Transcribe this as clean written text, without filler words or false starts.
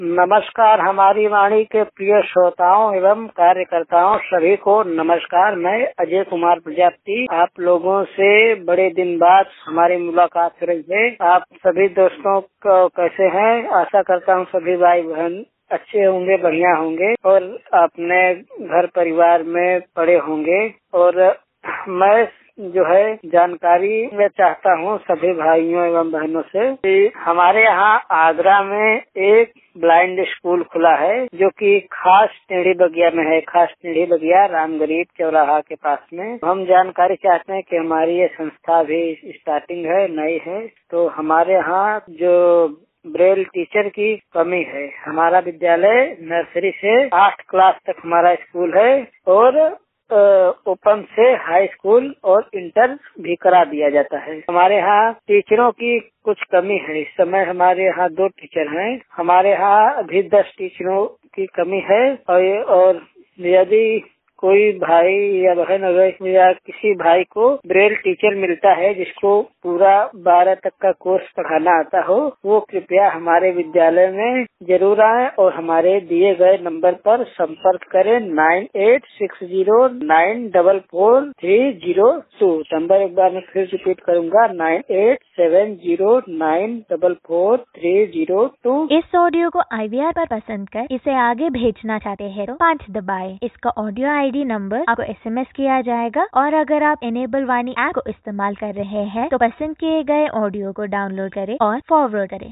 नमस्कार। हमारी वाणी के प्रिय श्रोताओं एवं कार्यकर्ताओं सभी को नमस्कार। मैं अजय कुमार प्रजापति आप लोगों से बड़े दिन बाद हमारी मुलाकात हो रही है। आप सभी दोस्तों को कैसे हैं? आशा करता हूँ सभी भाई बहन अच्छे होंगे, बढ़िया होंगे और अपने घर परिवार में पड़े होंगे। और मैं जो है जानकारी मैं चाहता हूँ सभी भाइयों एवं बहनों से कि हमारे यहाँ आगरा में एक ब्लाइंड स्कूल खुला है जो कि खास टेढ़ी बगिया में है। खास टेढ़ी बगिया रामगरीब चौराहा के पास में। हम जानकारी चाहते हैं कि हमारी ये संस्था भी स्टार्टिंग है, नई है, तो हमारे यहाँ जो ब्रेल टीचर की कमी है। हमारा विद्यालय नर्सरी से 8 क्लास तक हमारा स्कूल है और ओपन से हाई स्कूल और इंटर भी करा दिया जाता है। हमारे यहाँ टीचरों की कुछ कमी है। इस समय हमारे यहाँ 2 टीचर हैं। हमारे यहाँ अभी 10 टीचरों की कमी है और यदि कोई भाई या बहन अगर या किसी भाई को ब्रेल टीचर मिलता है जिसको पूरा 12 तक का कोर्स पढ़ाना आता हो, वो कृपया हमारे विद्यालय में जरूर आए और हमारे दिए गए नंबर पर संपर्क करें 9860944302। नंबर एक बार मैं फिर रिपीट करूंगा 9870944302। इस ऑडियो को IVR पर पसंद कर इसे आगे भेजना चाहते हैं तो 5 दबाएं। इसका ऑडियो ID नंबर आपको SMS किया जाएगा और अगर आप इनेबल वाणी ऐप को इस्तेमाल कर रहे हैं तो पसंद किए गए ऑडियो को डाउनलोड करें और फॉरवर्ड करें।